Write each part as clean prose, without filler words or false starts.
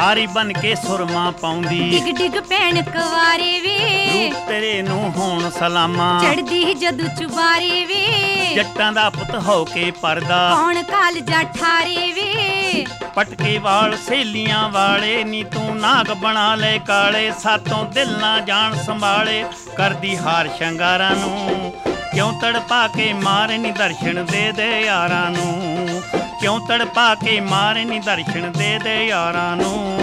ਹਾਰੀ ਬਨ ਕੇ ਸੁਰਮਾ ਪਾਉਂਦੀ ਡਿਗ ਡਿਗ ਭੈਣ ਕੁਵਾਰੇ ਵੇ ਰੂਪ ਤੇਰੇ ਨੂੰ ਹੋਣ ਸਲਾਮਾਂ ਚੜਦੀ ਜਦੋਂ ਚੁਬਾਰੇ ਵੇ ਜੱਟਾਂ ਦਾ ਪੁੱਤ ਹੋ ਕੇ ਪਰਦਾ ਕੌਣ ਕਾਲਜਾ ਠਾਰੇ ਵੇ ਪਟਕੇ ਵਾਲ ਸਹੇਲੀਆਂ ਵਾਲੇ ਨੀ ਤੂੰ ਨਾਗ ਬਣਾ ਲੈ ਕਾਲੇ ਸਾਤੋਂ ਦਿਲ ਨਾ ਜਾਣ ਸੰਭਾਲੇ ਕਰਦੀ ਹਾਰ ਸ਼ੰਗਾਰਾਂ ਨੂੰ ਕਿਉਂ ਤੜਪਾ ਕੇ ਮਾਰੇ ਨੀ ਦਰਸ਼ਨ ਦੇ ਦੇ ਯਾਰਾਂ ਨੂੰ ਕਿਉਂ ਤੜਪਾ ਕੇ ਮਾਰੇ ਨੀ ਦਰਸ਼ਨ ਦੇ ਦੇ ਯਾਰਾਂ ਨੂੰ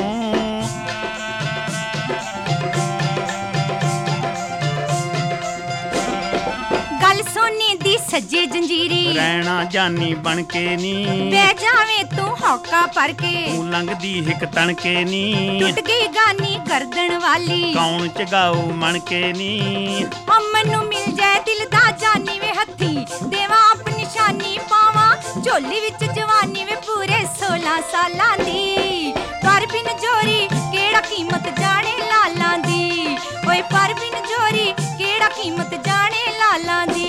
ਗੱਲ ਸੋਨੇ ਦੀ ਸੱਜੇ ਜੰਜੀਰੀ ਰਹਿਣਾ ਜਾਨੀ ਬਣ ਕੇ ਨੀ ਬਹਿ ਜਾਵੇਂ ਤੂੰ ਹੌਕਾ ਭਰ ਕੇ ਤੂੰ ਲੰਘਦੀ ਹਿੱਕ ਤਣ ਕੇ ਨੀ ਟੁੱਟ ਗਈ ਗਾਨੀ ਗਰਦਨ ਵਾਲੀ ਕੌਣ ਚਗਾਊ ਮਣ ਕੇ ਨੀ ਅਮਨ ਨੂੰ ਮਿਲ ਜਾਏ ਦਿਲ ਦਾ ਜਾਨੀ ਵੇ ਹੱਥੀ ਦੇਵਾਂ ਆਪਣੀ ਨਿਸ਼ਾਨੀ ਪਾਵਾਂ ਝੋਲੀ ਵਿੱਚ ਜਵਾਨੀ ਵੇ ਪੂਰੇ 16 ਸਾਲਾਂ ਦੀ ਪਰ ਬਿਨ ਜੋਰੀ ਕਿਹੜਾ ਕੀਮਤ ਜਾਣੇ ਲਾਲਾਂ ਦੀ ਓਏ ਪਰ ਬਿਨ ਜੋਰੀ ਕਿਹੜਾ ਕੀਮਤ ਜਾਣੇ ਲਾਲਾਂ ਦੀ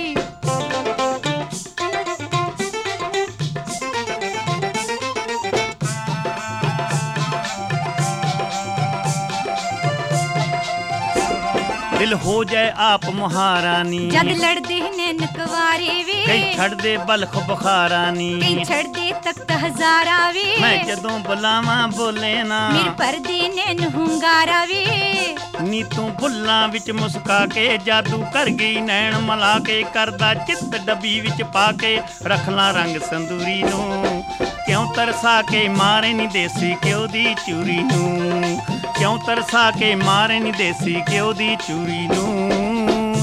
ਦਿਲ ਹੋ ਜਾਏ ਆਪ ਮੁਹਾਰਾਨੀ ਜਦ ਲੜਦੇ ਨੇ ਨਕਵਾਰੇ ਵੇ ਕਈ ਛੱਡਦੇ ਬਲਖ ਬੁਖਾਰਾਨੀ ਕਈ ਛੱਡਦੇ ਤਖਤ ਹਜ਼ਾਰਾ ਵੇ ਮੈਂ ਜਦੋਂ ਬੁਲਾਵਾਂ ਬੋਲੇ ਨਾ ਮੇਰੇ ਪਰਦੇ ਨੇ ਨਹੁੰਗਾਰਾ ਵੇ ਨੀ ਤੂੰ ਬੁੱਲਾਂ ਵਿੱਚ ਮੁਸਕਾ ਕੇ ਜਾਦੂ ਕਰ ਗਈ ਨੈਣ ਮਲਾ ਕੇ ਕਰਦਾ ਚਿੱਤ ਡੱਬੀ ਵਿੱਚ ਪਾ ਕੇ ਰੱਖ ਲਾਂ ਰੰਗ ਸੰਦੂਰੀ ਨੂੰ ਕਿਉਂ ਤਰਸਾ ਕੇ ਮਾਰੇ ਨੀ ਦੇਸੀ ਘਿਓ ਦੀ ਚੂਰੀ ਨੂੰ ਕਿਉਂ ਤਰਸਾ ਕੇ ਮਾਰੇ ਨੀ ਦੇਸੀ ਘਿਓ ਦੀ ਚੂਰੀ ਨੂੰ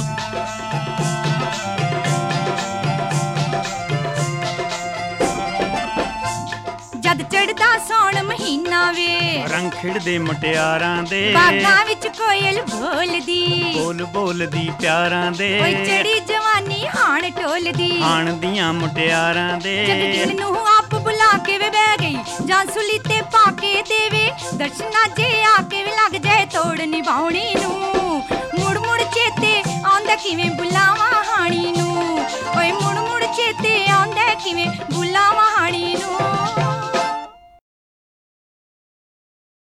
ਜਦ ਚੜਦਾ ਸੌਣ ਮਹੀਨਾ ਵੇ ਰੰਗ ਖਿੜਦੇ ਮੁਟਿਆਰਾਂ ਦੇ ਬਾਗਾਂ ਵਿੱਚ ਕੋਇਲ ਬੋਲਦੀ ਬੋਲ ਬੋਲਦੀ ਪਿਆਰਾਂ ਦੇ ਓਏ ਚੜੀ ਜਵਾਨੀ ਹਾਣ ਢੋਲਦੀ ਹਾਣ ਦੀਆਂ ਮੁਟਿਆਰਾਂ ਦੇ ਜਦ ਦਿਲ ਨੂੰ ਆਪ ਬੁਲਾ ਕੇ ਵੇ ਬਹਿ ਗਈ ਜਾਂ ਸੁਲੀ ਤੇ ਪਾ ਕੇ ਦੇਵੇ ਦਰਸ਼ਨਾ ਜੇ ਆ ਕੇ ਵੀ ਲੱਗ ਜਾਏ ਤੋੜ ਨਿਭਾਉਣੀ ਨੂੰ ਮੁੜ ਮੁੜ ਚੇਤੇ ਆਉਂਦਾ ਕਿਵੇਂ ਬੁਲਾਵਾਂ ਹਾਣੀ ਨੂੰ ਓਏ ਮੁੜ ਮੁੜ ਚੇਤੇ ਆਉਂਦਾ ਕਿਵੇਂ ਬੁਲਾਵਾਂ ਹਾਣੀ ਨੂੰ